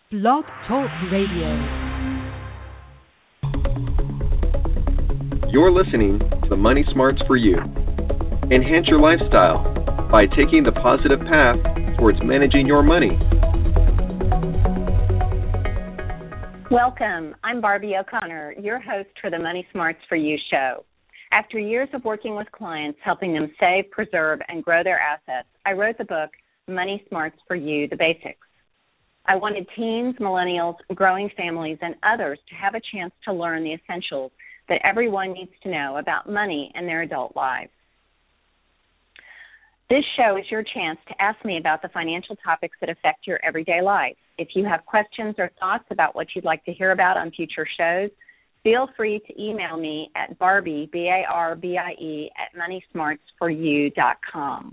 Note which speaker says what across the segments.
Speaker 1: Blog Talk Radio.
Speaker 2: You're listening to The Money Smarts for You. Enhance your lifestyle by taking the positive path towards managing your money.
Speaker 3: Welcome. I'm Barbie O'Connor, your host for the Money Smarts for You show. After years of working with clients, helping them save, preserve, and grow their assets, I wrote the book, Money Smarts for You, The Basics. I wanted teens, millennials, growing families, and others to have a chance to learn the essentials that everyone needs to know about money in their adult lives. This show is your chance to ask me about the financial topics that affect your everyday life. If you have questions or thoughts about what you'd like to hear about on future shows, feel free to email me at Barbie, B-A-R-B-I-E, @moneysmartsforyou.com.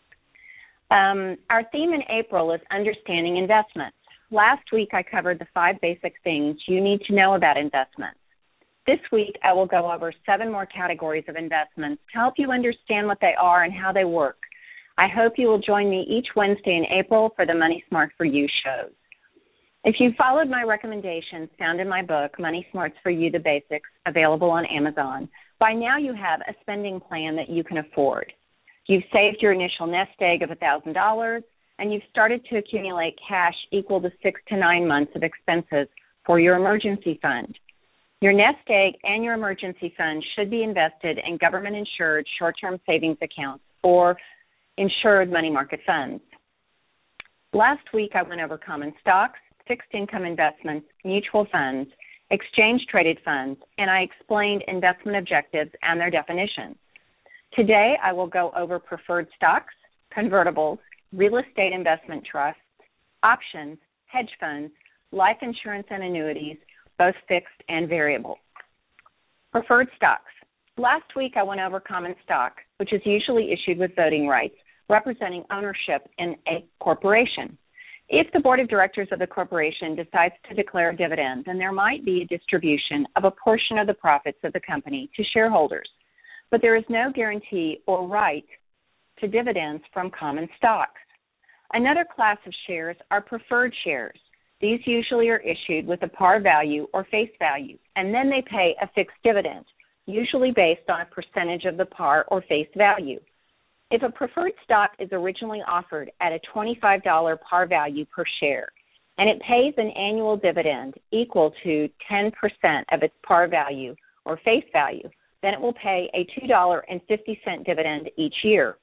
Speaker 3: Our theme in April is understanding investments. Last week, I covered the 5 basic things you need to know about investments. This week, I will go over 7 more categories of investments to help you understand what they are and how they work. I hope you will join me each Wednesday in April for the Money Smart for You shows. If you followed my recommendations found in my book, Money Smarts for You, The Basics, available on Amazon, by now you have a spending plan that you can afford. You've saved your initial nest egg of $1,000, and you've started to accumulate cash equal to 6 to 9 months of expenses for your emergency fund. Your nest egg and your emergency fund should be invested in government-insured short-term savings accounts or insured money market funds. Last week, I went over common stocks, fixed income investments, mutual funds, exchange-traded funds, and I explained investment objectives and their definitions. Today, I will go over preferred stocks, convertibles, real estate investment trusts, options, hedge funds, life insurance and annuities, both fixed and variable. Preferred stocks. Last week, I went over common stock, which is usually issued with voting rights, representing ownership in a corporation. If the board of directors of the corporation decides to declare a dividend, then there might be a distribution of a portion of the profits of the company to shareholders. But there is no guarantee or right to dividends from common stocks. Another class of shares are preferred shares. These usually are issued with a par value or face value, and then they pay a fixed dividend, usually based on a percentage of the par or face value. If a preferred stock is originally offered at a $25 par value per share, and it pays an annual dividend equal to 10% of its par value or face value, then it will pay a $2.50 dividend each year.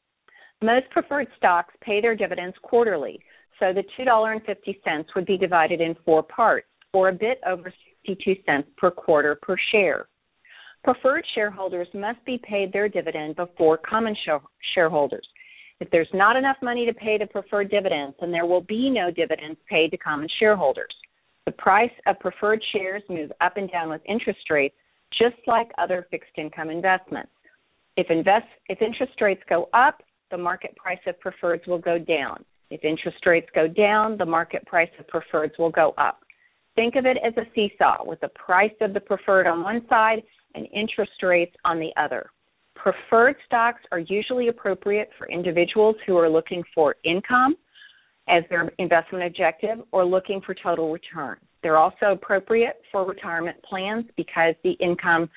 Speaker 3: Most preferred stocks pay their dividends quarterly, so the $2.50 would be divided in 4 parts, or a bit over 62 cents per quarter per share. Preferred shareholders must be paid their dividend before common shareholders. If there's not enough money to pay the preferred dividends, then there will be no dividends paid to common shareholders. The price of preferred shares moves up and down with interest rates, just like other fixed income investments. If interest rates go up, the market price of preferreds will go down. If interest rates go down, the market price of preferreds will go up. Think of it as a seesaw with the price of the preferred on one side and interest rates on the other. Preferred stocks are usually appropriate for individuals who are looking for income as their investment objective or looking for total return. They're also appropriate for retirement plans because the income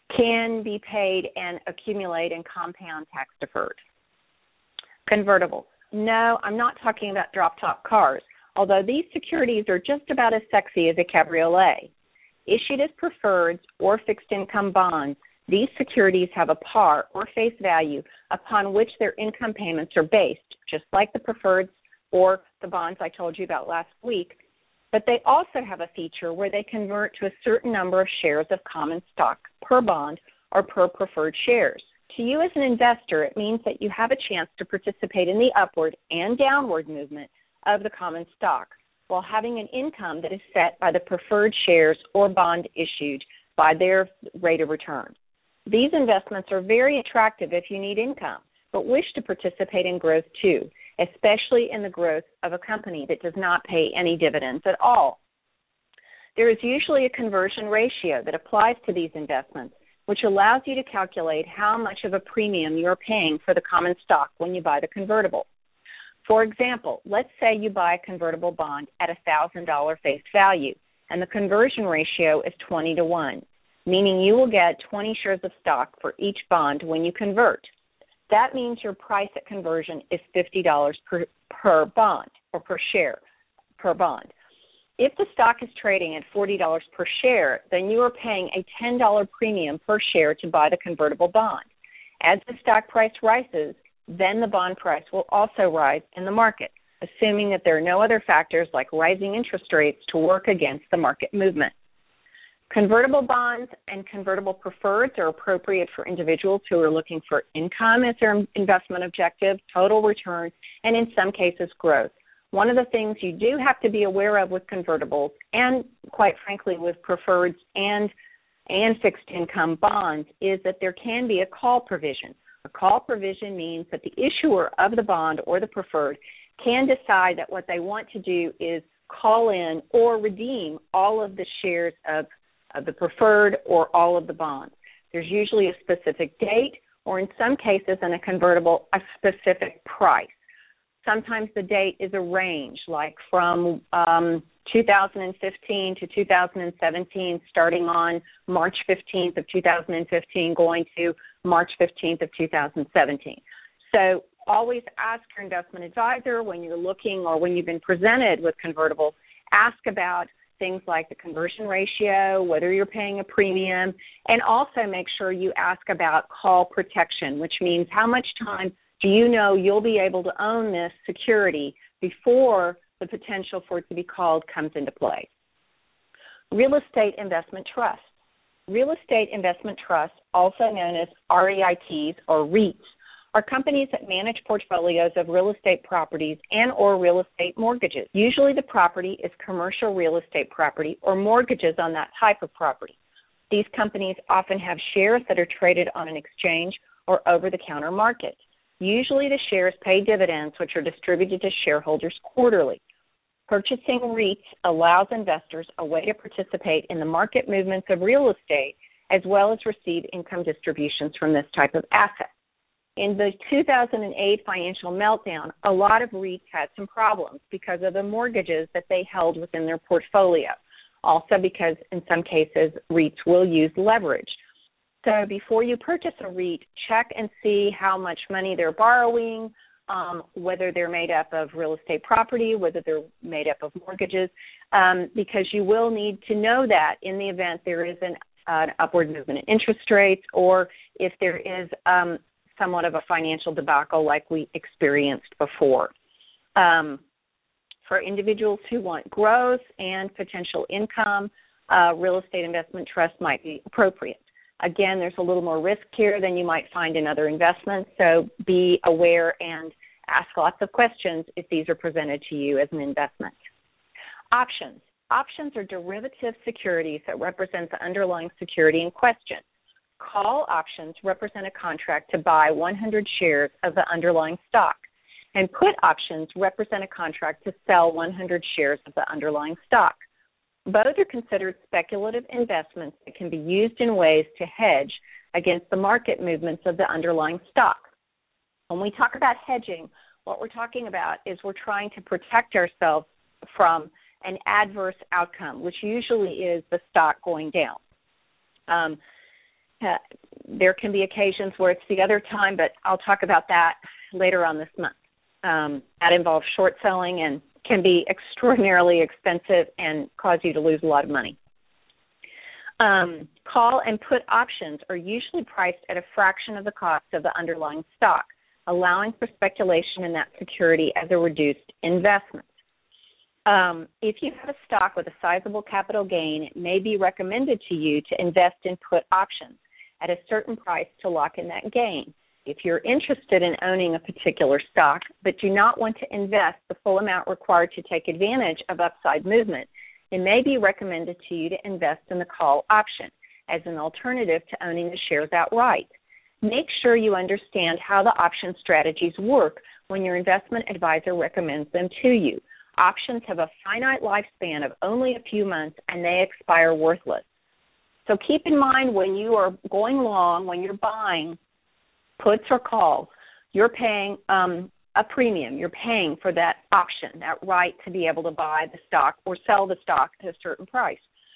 Speaker 3: can be paid and accumulate and compound tax deferred. Convertibles. No, I'm not talking about drop-top cars, although these securities are just about as sexy as a cabriolet. Issued as preferreds or fixed income bonds, these securities have a par or face value upon which their income payments are based, just like the preferreds or the bonds I told you about last week, but they also have a feature where they convert to a certain number of shares of common stock per bond or per preferred shares. To you as an investor, it means that you have a chance to participate in the upward and downward movement of the common stock while having an income that is set by the preferred shares or bond issued by their rate of return. These investments are very attractive if you need income, but wish to participate in growth too, especially in the growth of a company that does not pay any dividends at all. There is usually a conversion ratio that applies to these investments, which allows you to calculate how much of a premium you're paying for the common stock when you buy the convertible. For example, let's say you buy a convertible bond at $1,000 face value, and the conversion ratio is 20-1, meaning you will get 20 shares of stock for each bond when you convert. That means your price at conversion is $50 per bond or per share per bond. If the stock is trading at $40 per share, then you are paying a $10 premium per share to buy the convertible bond. As the stock price rises, then the bond price will also rise in the market, assuming that there are no other factors like rising interest rates to work against the market movement. Convertible bonds and convertible preferreds are appropriate for individuals who are looking for income as their investment objective, total return, and in some cases growth. One of the things you do have to be aware of with convertibles and, quite frankly, with preferreds and fixed income bonds is that there can be a call provision. A call provision means that the issuer of the bond or the preferred can decide that what they want to do is call in or redeem all of the shares of the preferred or all of the bonds. There's usually a specific date or, in some cases, in a convertible, a specific price. Sometimes the date is a range, like from 2015 to 2017, starting on March 15th of 2015, going to March 15th of 2017. So always ask your investment advisor when you're looking or when you've been presented with convertibles, ask about things like the conversion ratio, whether you're paying a premium, and also make sure you ask about call protection, which means how much time do you know you'll be able to own this security before the potential for it to be called comes into play. Real estate investment trusts. Real estate investment trusts, also known as REITs or REITs, are companies that manage portfolios of real estate properties and or real estate mortgages. Usually the property is commercial real estate property or mortgages on that type of property. These companies often have shares that are traded on an exchange or over-the-counter market. Usually the shares pay dividends, which are distributed to shareholders quarterly. Purchasing REITs allows investors a way to participate in the market movements of real estate as well as receive income distributions from this type of asset. In the 2008 financial meltdown, a lot of REITs had some problems because of the mortgages that they held within their portfolio. Also because in some cases REITs will use leverage. So before you purchase a REIT, check and see how much money they're borrowing, whether they're made up of real estate property, whether they're made up of mortgages, because you will need to know that in the event there is an upward movement in interest rates or if there is somewhat of a financial debacle like we experienced before. For individuals who want growth and potential income, real estate investment trust might be appropriate. Again, there's a little more risk here than you might find in other investments, so be aware and ask lots of questions if these are presented to you as an investment. Options. Options are derivative securities that represent the underlying security in question. Call options represent a contract to buy 100 shares of the underlying stock, and put options represent a contract to sell 100 shares of the underlying stock. Both are considered speculative investments that can be used in ways to hedge against the market movements of the underlying stock. When we talk about hedging, what we're talking about is we're trying to protect ourselves from an adverse outcome, which usually is the stock going down. There can be occasions where it's the other time, but I'll talk about that later on this month. That involves short selling and can be extraordinarily expensive and cause you to lose a lot of money. Call and put options are usually priced at a fraction of the cost of the underlying stock, allowing for speculation in that security as a reduced investment. If you have a stock with a sizable capital gain, it may be recommended to you to invest in put options at a certain price to lock in that gain. If you're interested in owning a particular stock but do not want to invest the full amount required to take advantage of upside movement, it may be recommended to you to invest in the call option as an alternative to owning the shares outright. Make sure you understand how the option strategies work when your investment advisor recommends them to you. Options have a finite lifespan of only a few months and they expire worthless. So keep in mind when you are going long, when you're buying puts or calls, you're paying a premium. You're paying for that option, that right to be able to buy the stock or sell the stock at a certain price.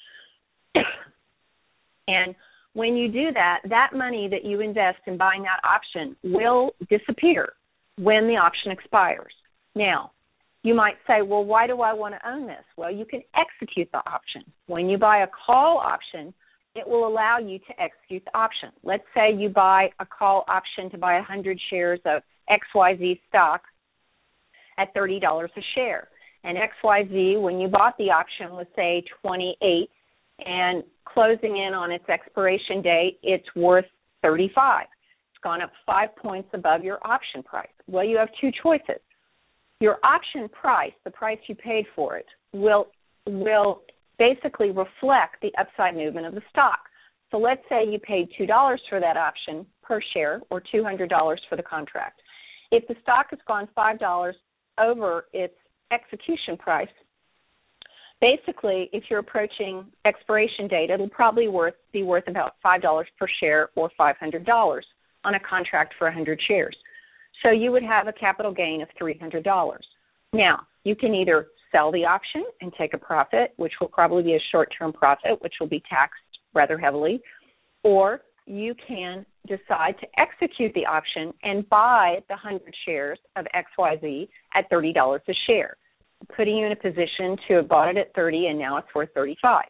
Speaker 3: And when you do that, that money that you invest in buying that option will disappear when the option expires. Now, you might say, well, why do I want to own this? Well, you can execute the option. When you buy a call option, it will allow you to execute the option. Let's say you buy a call option to buy 100 shares of XYZ stock at $30 a share. And XYZ, when you bought the option, was, say, 28, and closing in on its expiration date, it's worth 35. It's gone up 5 points above your option price. Well, you have two choices. Your option price, the price you paid for it, will basically reflect the upside movement of the stock. So let's say you paid $2 for that option per share, or $200 for the contract. If the stock has gone $5 over its execution price, basically, if you're approaching expiration date, it'll probably be worth about $5 per share, or $500 on a contract for 100 shares. So you would have a capital gain of $300. Now, you can either sell the option and take a profit, which will probably be a short-term profit, which will be taxed rather heavily, or you can decide to execute the option and buy the 100 shares of XYZ at $30 a share, putting you in a position to have bought it at 30 and now it's worth 35.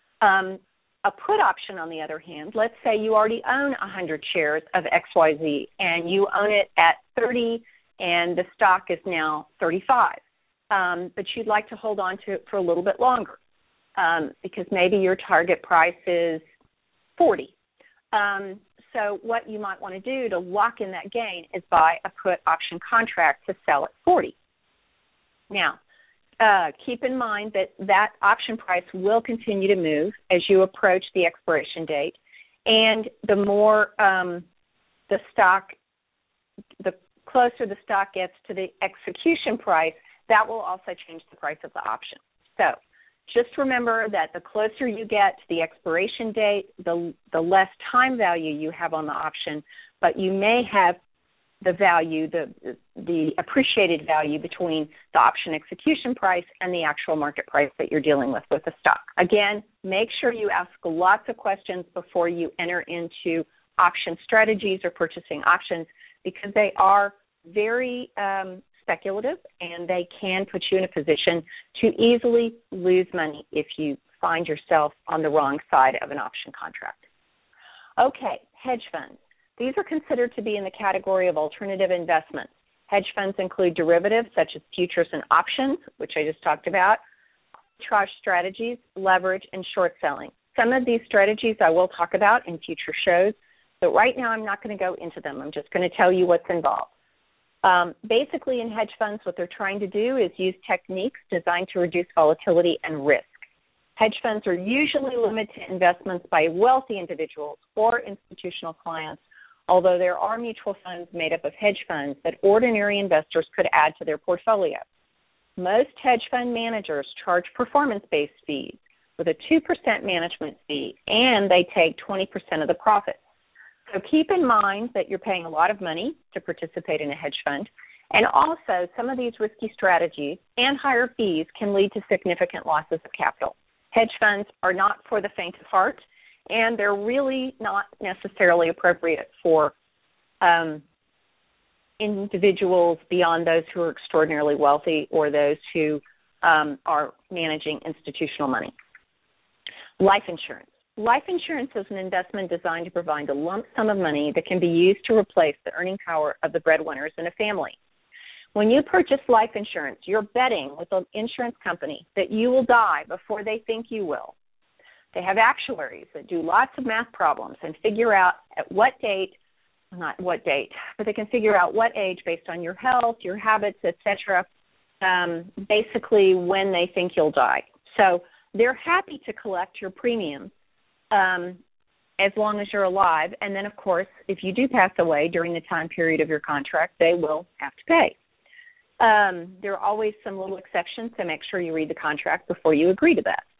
Speaker 3: A put option, on the other hand, let's say you already own 100 shares of XYZ and you own it at 30 and the stock is now 35, but you'd like to hold on to it for a little bit longer because maybe your target price is 40. So what you might want to do to lock in that gain is buy a put option contract to sell at 40. Now, keep in mind that option price will continue to move as you approach the expiration date, and the more the closer the stock gets to the execution price, that will also change the price of the option. So just remember that the closer you get to the expiration date, the less time value you have on the option, but you may have the value, the appreciated value between the option execution price and the actual market price that you're dealing with the stock. Again, make sure you ask lots of questions before you enter into option strategies or purchasing options, because they are very speculative and they can put you in a position to easily lose money if you find yourself on the wrong side of an option contract. Okay, hedge funds. These are considered to be in the category of alternative investments. Hedge funds include derivatives such as futures and options, which I just talked about, arbitrage strategies, leverage, and short selling. Some of these strategies I will talk about in future shows, but right now I'm not going to go into them. I'm just going to tell you what's involved. Basically, in hedge funds, what they're trying to do is use techniques designed to reduce volatility and risk. Hedge funds are usually limited to investments by wealthy individuals or institutional clients, although there are mutual funds made up of hedge funds that ordinary investors could add to their portfolio. Most hedge fund managers charge performance-based fees with a 2% management fee, and they take 20% of the profits. So keep in mind that you're paying a lot of money to participate in a hedge fund, and also some of these risky strategies and higher fees can lead to significant losses of capital. Hedge funds are not for the faint of heart, and they're really not necessarily appropriate for individuals beyond those who are extraordinarily wealthy or those who are managing institutional money. Life insurance. Life insurance is an investment designed to provide a lump sum of money that can be used to replace the earning power of the breadwinners in a family. When you purchase life insurance, you're betting with an insurance company that you will die before they think you will. They have actuaries that do lots of math problems and figure out at what date, not what date, but they can figure out what age based on your health, your habits, etc., basically when they think you'll die. So they're happy to collect your premiums as long as you're alive. And then, of course, if you do pass away during the time period of your contract, they will have to pay. There are always some little exceptions, so make sure you read the contract before you agree to that.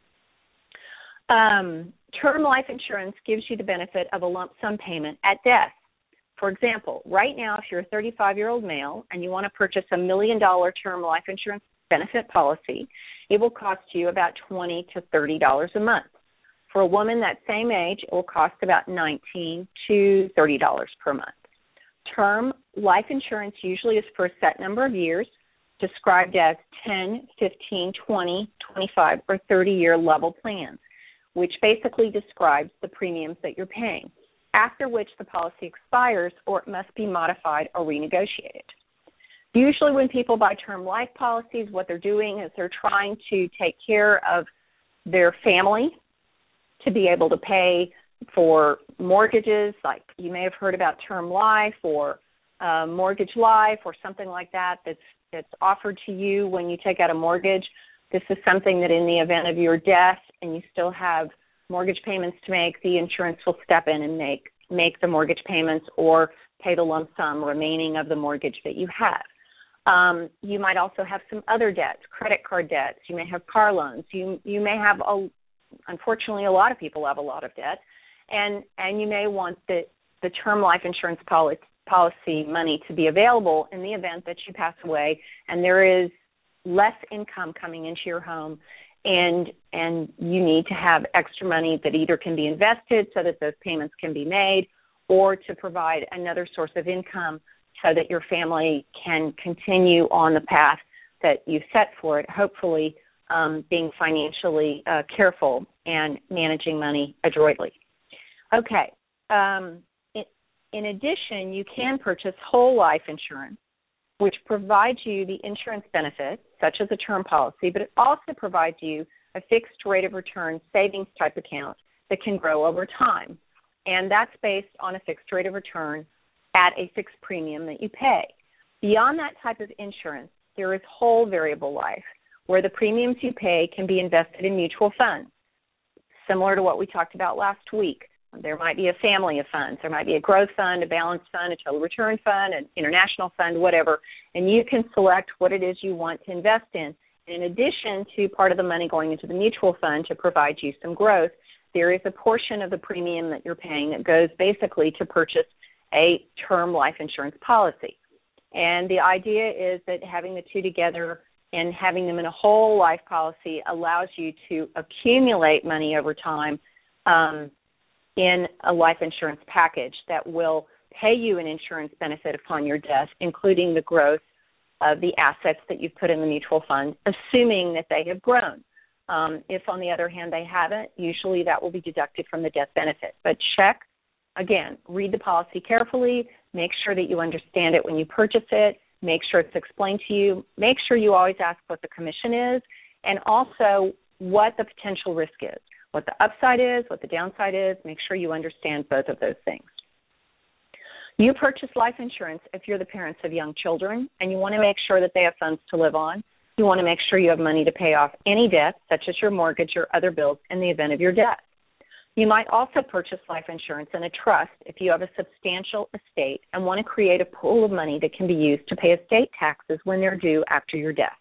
Speaker 3: Term life insurance gives you the benefit of a lump sum payment at death. For example, right now, if you're a 35-year-old male and you want to purchase $1 million term life insurance benefit policy, it will cost you about $20 to $30 a month. For a woman that same age, it will cost about $19 to $30 per month. Term life insurance usually is for a set number of years, described as 10, 15, 20, 25, or 30-year level plans, which basically describes the premiums that you're paying, after which the policy expires or it must be modified or renegotiated. Usually when people buy term life policies, what they're doing is they're trying to take care of their family to be able to pay for mortgages, like you may have heard about term life or mortgage life or something like that that's offered to you when you take out a mortgage. This is something that in the event of your death and you still have mortgage payments to make, the insurance will step in and make the mortgage payments or pay the lump sum remaining of the mortgage that you have. You might also have some other debts, credit card debts. You may have car loans. You may have, unfortunately, a lot of people have a lot of debt, and you may want the term life insurance policy money to be available in the event that you pass away and there is less income coming into your home, and you need to have extra money that either can be invested so that those payments can be made, or to provide another source of income so that your family can continue on the path that you've set for it, hopefully being financially careful and managing money adroitly. Okay. In addition, you can purchase whole life insurance, which provides you the insurance benefits, such as a term policy, but it also provides you a fixed rate of return savings type account that can grow over time. And that's based on a fixed rate of return at a fixed premium that you pay. Beyond that type of insurance, there is whole variable life, where the premiums you pay can be invested in mutual funds, similar to what we talked about last week. There might be a family of funds. There might be a growth fund, a balanced fund, a total return fund, an international fund, whatever, and you can select what it is you want to invest in. In addition to part of the money going into the mutual fund to provide you some growth, there is a portion of the premium that you're paying that goes basically to purchase a term life insurance policy. And the idea is that having the two together and having them in a whole life policy allows you to accumulate money over time in a life insurance package that will pay you an insurance benefit upon your death, including the growth of the assets that you've put in the mutual fund, assuming that they have grown. If, on the other hand, they haven't, usually that will be deducted from the death benefit. But check, again, read the policy carefully, make sure that you understand it when you purchase it, make sure it's explained to you, make sure you always ask what the commission is, and also what the potential risk is, what the upside is, what the downside is. Make sure you understand both of those things. You purchase life insurance if you're the parents of young children and you want to make sure that they have funds to live on. You want to make sure you have money to pay off any debt, such as your mortgage or other bills, in the event of your death. You might also purchase life insurance in a trust if you have a substantial estate and want to create a pool of money that can be used to pay estate taxes when they're due after your death.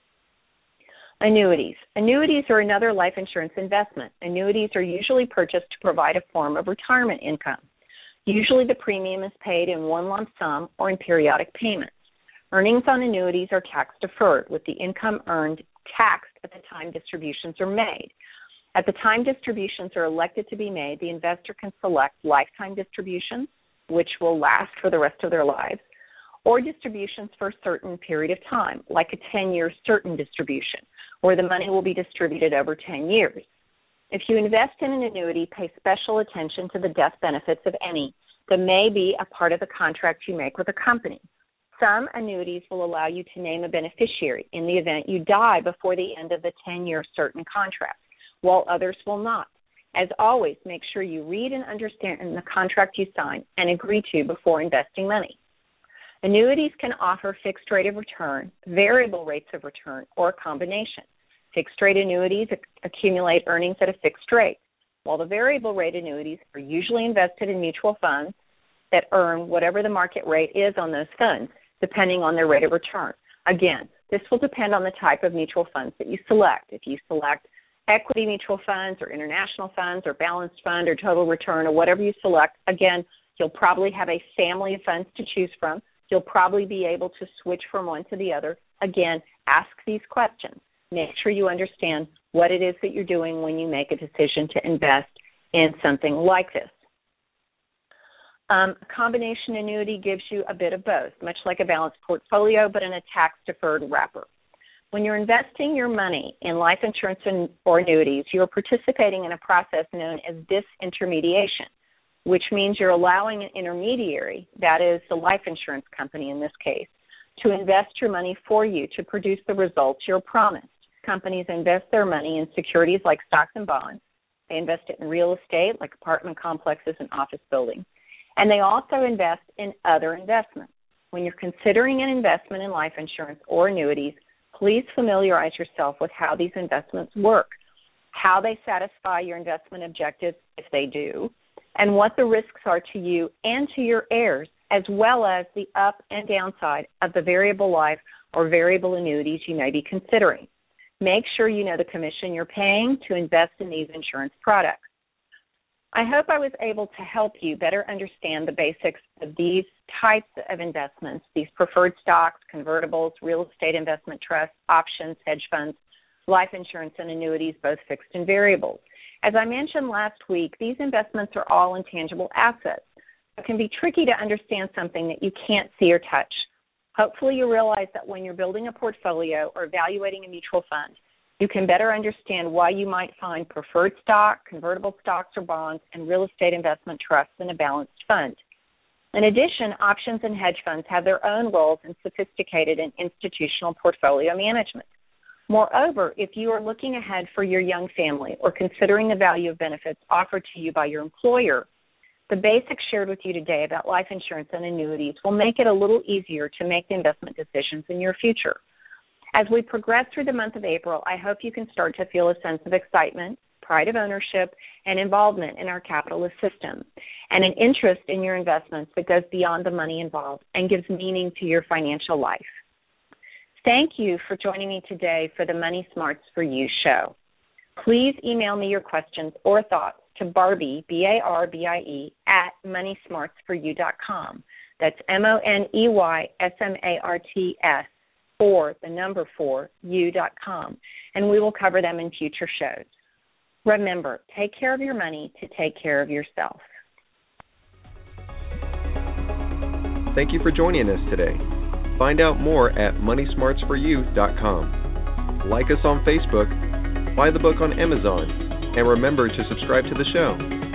Speaker 3: Annuities. Annuities are another life insurance investment. Annuities are usually purchased to provide a form of retirement income. Usually the premium is paid in one lump sum or in periodic payments. Earnings on annuities are tax deferred, with the income earned taxed at the time distributions are made. At the time distributions are elected to be made, the investor can select lifetime distributions, which will last for the rest of their lives, or distributions for a certain period of time, like a 10-year certain distribution, where the money will be distributed over 10 years. If you invest in an annuity, pay special attention to the death benefits of any that may be a part of the contract you make with a company. Some annuities will allow you to name a beneficiary in the event you die before the end of the 10-year certain contract, while others will not. As always, make sure you read and understand the contract you sign and agree to before investing money. Annuities can offer fixed rate of return, variable rates of return, or a combination. Fixed rate annuities accumulate earnings at a fixed rate, while the variable rate annuities are usually invested in mutual funds that earn whatever the market rate is on those funds, depending on their rate of return. Again, this will depend on the type of mutual funds that you select. If you select equity mutual funds or international funds or balanced fund or total return or whatever you select, again, You'll probably have a family of funds to choose from. You'll probably be able to switch from one to the other. Again, ask these questions. Make sure you understand what it is that you're doing when you make a decision to invest in something like this. A combination annuity gives you a bit of both, much like a balanced portfolio, but in a tax-deferred wrapper. When you're investing your money in life insurance or annuities, you're participating in a process known as disintermediation, which means you're allowing an intermediary, that is the life insurance company in this case, to invest your money for you to produce the results you're promised. Companies invest their money in securities like stocks and bonds. They invest it in real estate like apartment complexes and office buildings. And they also invest in other investments. When you're considering an investment in life insurance or annuities, please familiarize yourself with how these investments work, how they satisfy your investment objectives, if they do, and what the risks are to you and to your heirs, as well as the up and downside of the variable life or variable annuities you may be considering. Make sure you know the commission you're paying to invest in these insurance products. I hope I was able to help you better understand the basics of these types of investments, these preferred stocks, convertibles, real estate investment trusts, options, hedge funds, life insurance, and annuities, both fixed and variable. As I mentioned last week, these investments are all intangible assets. It can be tricky to understand something that you can't see or touch. Hopefully you realize that when you're building a portfolio or evaluating a mutual fund, you can better understand why you might find preferred stock, convertible stocks or bonds, and real estate investment trusts in a balanced fund. In addition, options and hedge funds have their own roles in sophisticated and institutional portfolio management. Moreover, if you are looking ahead for your young family or considering the value of benefits offered to you by your employer, the basics shared with you today about life insurance and annuities will make it a little easier to make the investment decisions in your future. As we progress through the month of April, I hope you can start to feel a sense of excitement, pride of ownership, and involvement in our capitalist system, and an interest in your investments that goes beyond the money involved and gives meaning to your financial life. Thank you for joining me today for the Money Smarts for You show. Please email me your questions or thoughts to Barbie, B-A-R-B-I-E, at moneysmartsforyou.com. That's MONEYSMARTS, or the number 4, you.com, and we will cover them in future shows. Remember, take care of your money to take care of yourself.
Speaker 2: Thank you for joining us today. Find out more at moneysmartsforyou.com. Like us on Facebook, buy the book on Amazon, and remember to subscribe to the show.